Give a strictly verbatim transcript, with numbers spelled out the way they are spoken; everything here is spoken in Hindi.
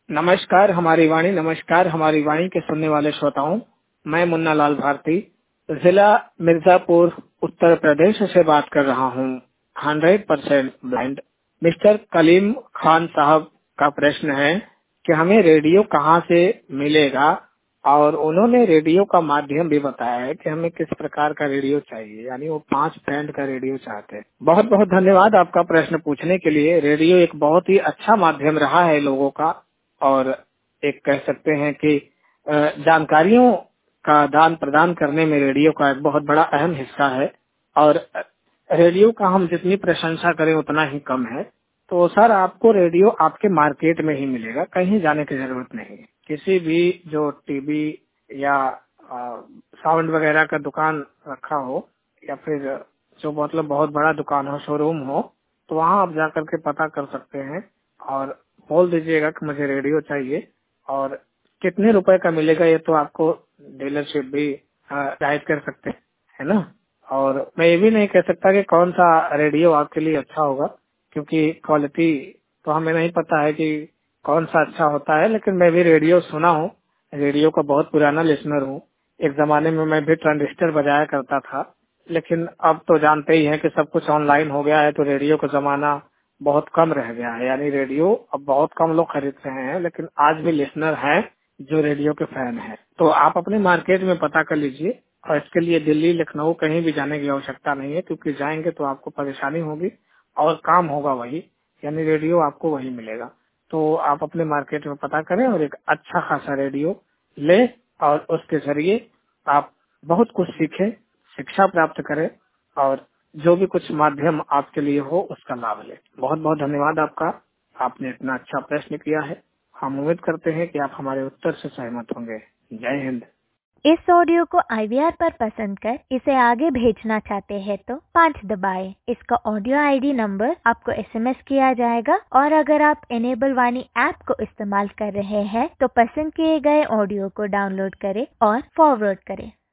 नमस्कार हमारी वाणी नमस्कार हमारी वाणी के सुनने वाले श्रोताओं, मैं मुन्ना लाल भारती जिला मिर्जापुर उत्तर प्रदेश से बात कर रहा हूँ। Hundred percent blind mister Kaleem Khan साहब का प्रश्न है कि हमें रेडियो कहाँ से मिलेगा, और उन्होंने रेडियो का माध्यम भी बताया है कि हमें किस प्रकार का रेडियो चाहिए, यानी वो पांच बैंड का रेडियो चाहते हैं। बहुत बहुत धन्यवाद आपका प्रश्न पूछने के लिए। रेडियो एक बहुत ही अच्छा माध्यम रहा है लोगों का, और एक कह सकते हैं कि जानकारियों का दान प्रदान करने में रेडियो का एक बहुत बड़ा अहम हिस्सा है। और रेडियो का हम जितनी प्रशंसा करें उतना ही कम है। तो सर, आपको रेडियो आपके मार्केट में ही मिलेगा, कहीं जाने की जरूरत नहीं। किसी भी जो टीवी या साउंड वगैरह का दुकान रखा हो, या फिर जो मतलब बहुत बड़ा दुकान हो, शोरूम हो, तो वहाँ आप जाकर के पता कर सकते हैं और बोल दीजिएगा कि मुझे रेडियो चाहिए। और कितने रुपए का मिलेगा ये तो आपको डीलरशिप भी गाइड कर सकते हैं, है ना। और मैं ये भी नहीं कह सकता कि कौन सा रेडियो आपके लिए अच्छा होगा, क्योंकि क्वालिटी तो हमें नहीं पता है कि कौन सा अच्छा होता है। लेकिन मैं भी रेडियो सुना हूँ, रेडियो का बहुत पुराना लिसनर हूँ। एक जमाने में मैं भी ट्रांजिस्टर बजाया करता था, लेकिन अब तो जानते ही हैं कि सब कुछ ऑनलाइन हो गया है, तो रेडियो का जमाना बहुत कम रह गया है। यानी रेडियो अब बहुत कम लोग खरीद रहे हैं, लेकिन आज भी लिसनर हैं जो रेडियो के फैन हैं। तो आप अपने मार्केट में पता कर लीजिए, और इसके लिए दिल्ली लखनऊ कहीं भी जाने की आवश्यकता नहीं है, क्योंकि जाएंगे तो आपको परेशानी होगी और काम होगा वही, यानी रेडियो आपको वही मिलेगा। तो आप अपने मार्केट में पता करें और एक अच्छा खासा रेडियो ले, और उसके जरिए आप बहुत कुछ सीखें, शिक्षा प्राप्त करें, और जो भी कुछ माध्यम आपके लिए हो उसका लाभ ले। बहुत बहुत धन्यवाद आपका, आपने इतना अच्छा प्रश्न किया है। हम उम्मीद करते हैं कि आप हमारे उत्तर से सहमत होंगे। जय हिंद। इस ऑडियो को आई वी आर पर पसंद कर इसे आगे भेजना चाहते हैं तो पाँच दबाएं। इसका ऑडियो आई डी नंबर आपको एस एम एस किया जाएगा, और अगर आप इनेबल वाणी ऐप को इस्तेमाल कर रहे हैं तो पसंद किए गए ऑडियो को डाउनलोड करें और फॉरवर्ड करें।